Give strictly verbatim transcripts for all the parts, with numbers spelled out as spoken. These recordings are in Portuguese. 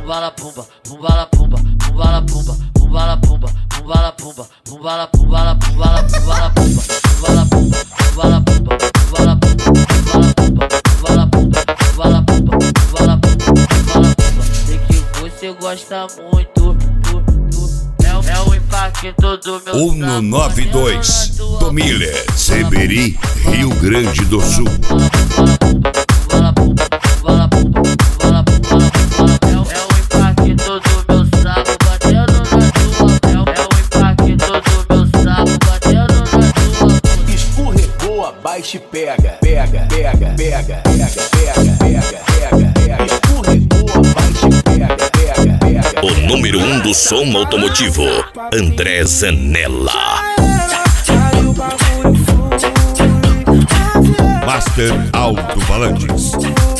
pumbala pumba, pumbala pumba, pumbala pumba, pumbala pumba, pumbala pumba, pumbala pumbala pumbala pumbala pumba, pumbala pumba, pumbala pumba, pumbala pumba, pumbala pumba, pumbala pumba, pumbala pumba, pumbala pumba, pumbala pumba. Sei que você gosta muito, tu, tu, é, é o impacto do meu um no nove dois, Tomiller, Seberi, Rio Grande do Sul. Baixa e pega, pega, pega, pega, pega, pega, pega, pega, pega. Escorregou, baixa e pega, pega, pega. O número um do som automotivo, André Zanella. Master Alto Falantes.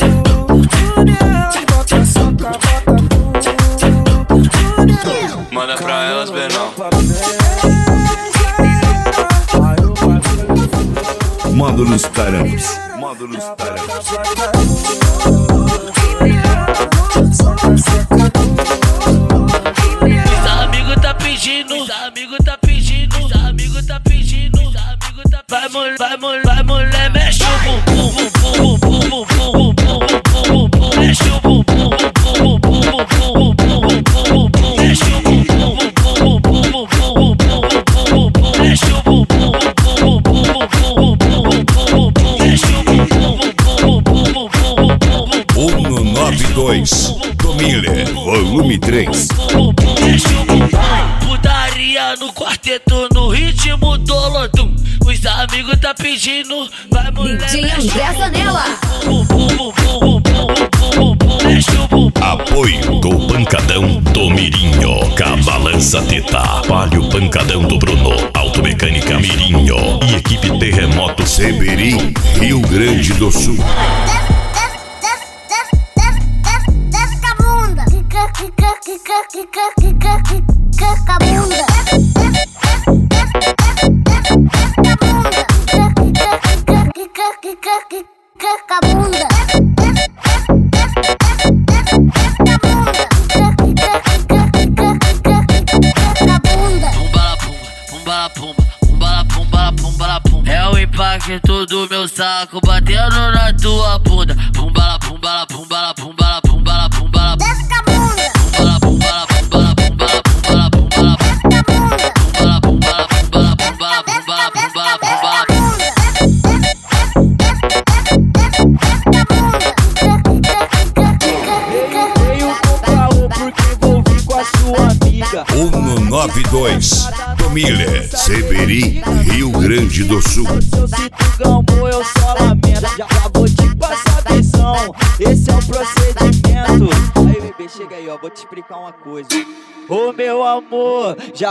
Manda pra elas, Benão. Módulos Taranos. Módulos Taranos. Os amigos tá pedindo, os amigos tá pedindo, os amigos tá pedindo, os amigos tá pedindo. Vai mulher, vai mulher, vai mulher, mexe o bumbum, bumbum, bumbum, bumbum, bumbum, bumbum, mexe o bumbum, bumbum, bumbum, bumbum, bumbum, bumbum, mexe o bumbum, bumbum, bumbum, bumbum, bumbum, bumbum, mexe o bumbum, bumbum, bumbum, bumbum, bumbum, mexe o bumbum, bumbum, bumbum, bumbum. um no nove dois, Tomiller, volume três. Putaria no quarteto, no ritmo do Lodum. Os amigos tá pedindo, vai mulher. D J André Zanella. Apoio do Pancadão do Mirinho, Cabalança Teta, Palio Pancadão do Bruno, Automecânica Mirinho e equipe Terremoto Seberi, Rio Grande do Sul. É o impacto do meu saco batendo na tua bunda. Pumbala, pumbala, pumbala, pumbala, pumbala, pumbala. Desce a bunda. Pumbala, pumbala, pumbala, pumbala, pumbala, pumbala. Pumbala, pumbala, pumbala, pumbala, pumbala, pumbala, pumbala. Veio com caô porque vou vir com a sua amiga. um no nove dois, Tomiller, Seberi, Rio Grande do Sul. Se eu sinto gambo, eu só lamento. Já, já vou te passar a visão. Esse é o procedimento. Aí, bebê, chega aí, ó. Vou te explicar uma coisa. Ô, meu amor, já